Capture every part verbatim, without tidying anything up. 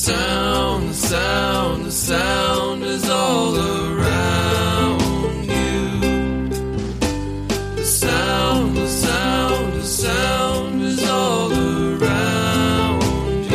sound, the sound, the sound is all around you. The sound, the sound, the sound is all around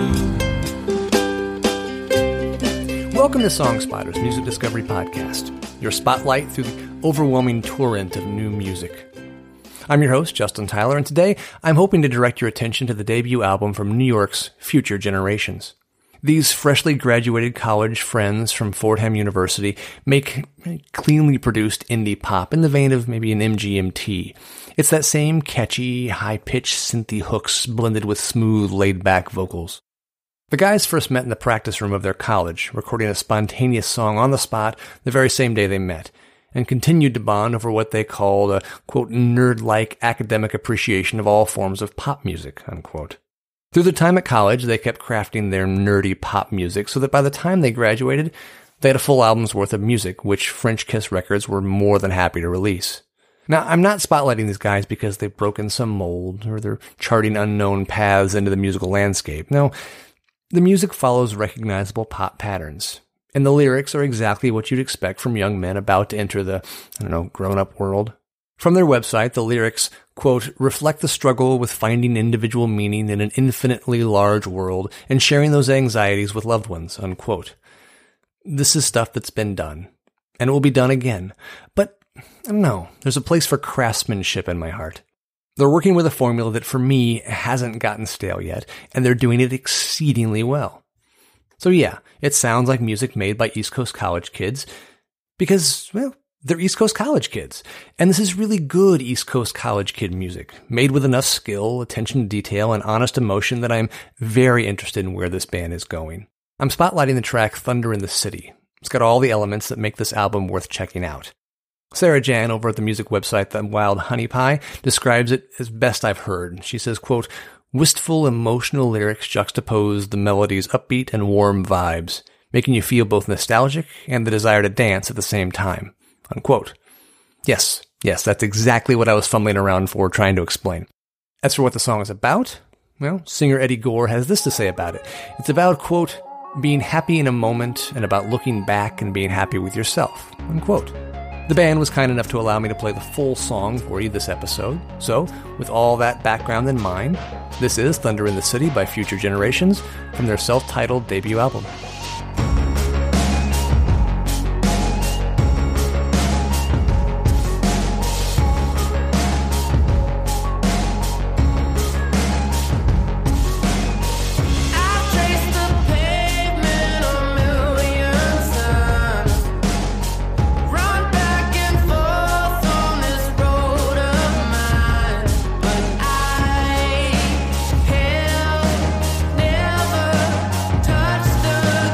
you. Welcome to SongSpotters Music Discovery Podcast, your spotlight through the overwhelming torrent of new music. I'm your host, Justin Tyler, and today I'm hoping to direct your attention to the debut album from New York's Future Generations. These freshly graduated college friends from Fordham University make cleanly produced indie pop in the vein of maybe an M G M T. It's that same catchy, high-pitched synthy hooks blended with smooth, laid-back vocals. The guys first met in the practice room of their college, recording a spontaneous song on the spot the very same day they met, and continued to bond over what they called a, quote, nerd-like academic appreciation of all forms of pop music, unquote. Through their time at college, they kept crafting their nerdy pop music so that by the time they graduated, they had a full album's worth of music, which French Kiss Records were more than happy to release. Now, I'm not spotlighting these guys because they've broken some mold or they're charting unknown paths into the musical landscape. No, the music follows recognizable pop patterns. And the lyrics are exactly what you'd expect from young men about to enter the, I don't know, grown-up world. From their website, the lyrics, quote, reflect the struggle with finding individual meaning in an infinitely large world and sharing those anxieties with loved ones, unquote. This is stuff that's been done, and it will be done again. But, I don't know, there's a place for craftsmanship in my heart. They're working with a formula that, for me, hasn't gotten stale yet, and they're doing it exceedingly well. So yeah, it sounds like music made by East Coast college kids because, well, they're East Coast college kids. And this is really good East Coast college kid music, made with enough skill, attention to detail, and honest emotion that I'm very interested in where this band is going. I'm spotlighting the track Thunder in the City. It's got all the elements that make this album worth checking out. Sarah Jan over at the music website The Wild Honey Pie describes it as best I've heard. She says, quote, wistful, emotional lyrics juxtapose the melody's upbeat and warm vibes, making you feel both nostalgic and the desire to dance at the same time, unquote. Yes, yes, that's exactly what I was fumbling around for trying to explain. As for what the song is about, well, singer Eddie Gore has this to say about it. It's about, quote, being happy in a moment and about looking back and being happy with yourself, unquote. The band was kind enough to allow me to play the full song for you this episode. So, with all that background in mind, this is Thunder in the City by Future Generations from their self-titled debut album. Touch the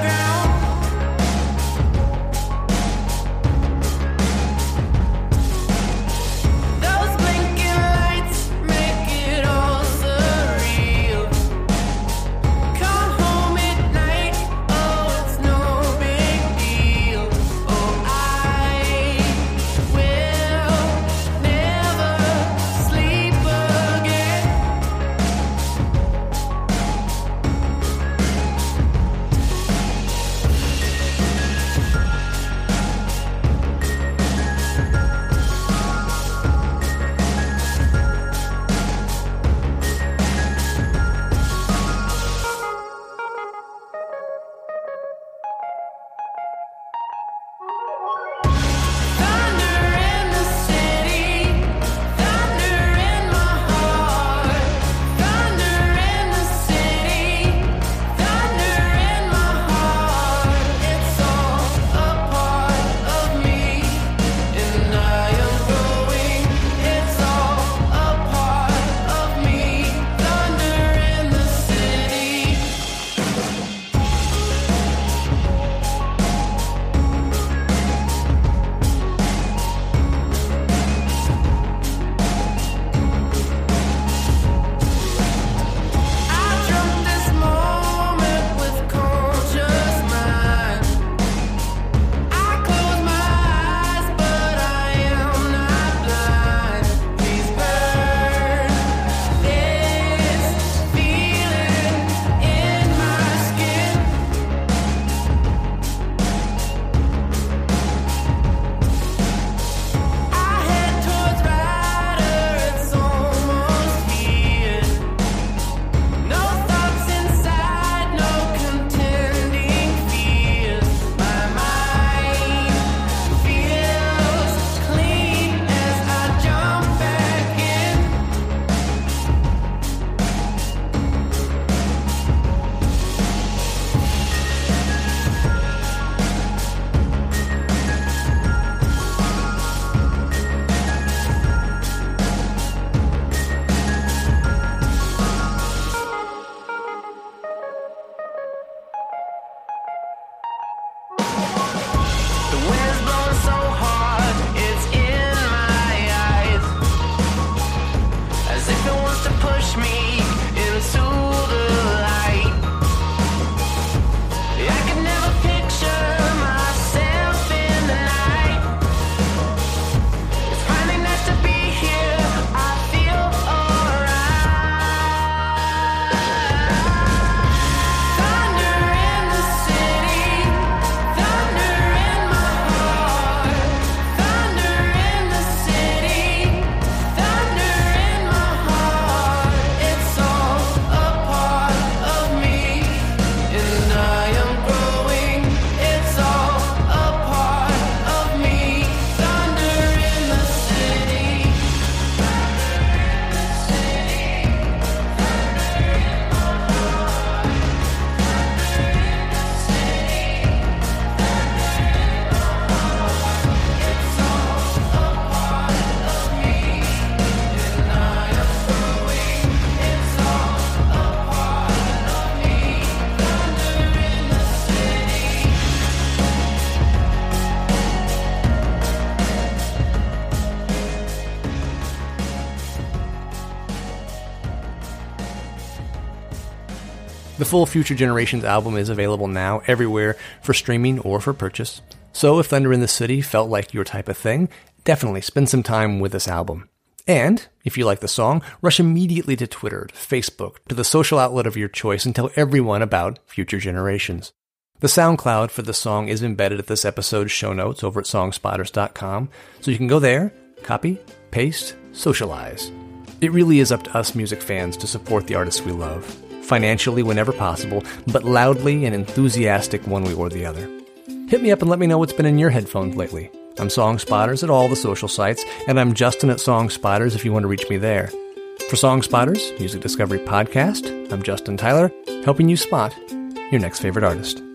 full Future Generations album is available now everywhere for streaming or for purchase. So if Thunder in the City felt like your type of thing, definitely spend some time with this album. And, if you like the song, rush immediately to Twitter, to Facebook, to the social outlet of your choice and tell everyone about Future Generations. The SoundCloud for the song is embedded at this episode's show notes over at song spotters dot com, so you can go there, copy, paste, socialize. It really is up to us music fans to support the artists we love, financially whenever possible, but loudly and enthusiastic one way or the other. Hit me up and let me know what's been in your headphones lately. I'm Song Spotters at all the social sites, and I'm Justin at Song Spotters if you want to reach me there. For Song Spotters, Music Discovery Podcast, I'm Justin Tyler, helping you spot your next favorite artist.